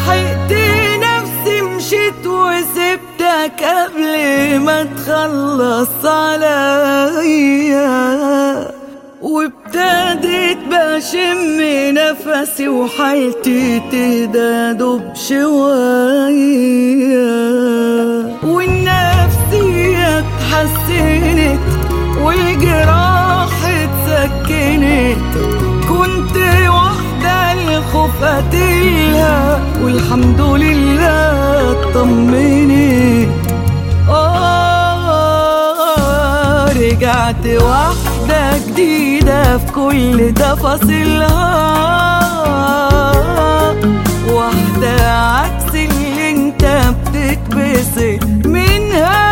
لحقت نفسي مشيت وسبتك قبل ما تخلص عليا، وابتديت بشم نفسي وحالتي تهدى بشوية، والنفسية اتحسنت والجراح اتسكنت. كنت واحدة الخوف قتلها والحمد لله اطمنت. رجعت واحدة جديدة في كل تفاصيلها، واحدة عكس اللي انت بتتبسط منها.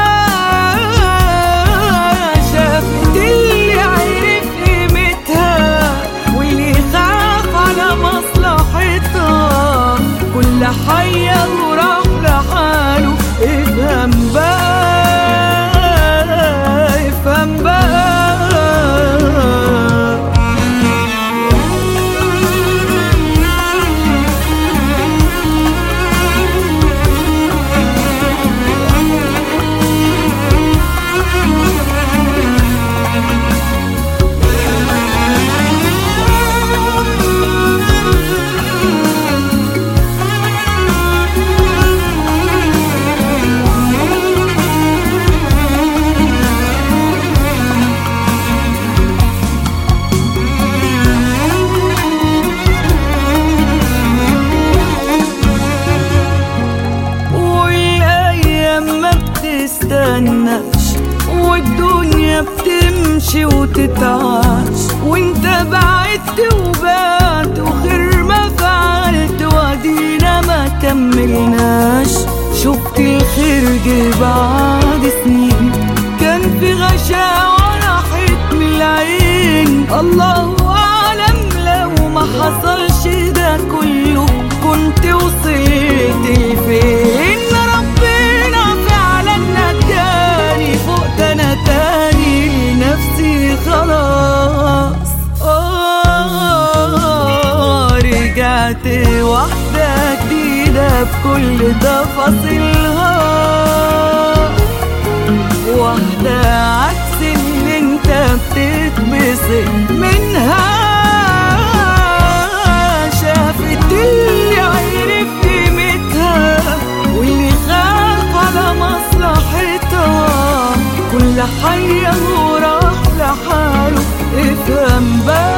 شافت اللي عرف قيمتها واللي خاف على مصلحتها، كل حية وراح لحاله. افهم بقى، افهم بقى. والدنيا بتمشي وتتعاش، وانت بعدت وبعت وخير ما فعلت وادينا ما كملناش. شفت الخير جه بعد سنين، كان في غشاوة راحت من العين. الله أعلم لو ما حصلش ده كله كنت وصلت لفين. ربنا فعلا نجاني، فوقت انا تاني نفسي خلاص. رجعت واحدة جديدة بكل تفاصيلها، واحدة عكس اللي انت بتتبسط منها. شافت اللي عرف قيمتها واللي خاف على مصلحتها، كل حي وراح لحاله. افهم بقى.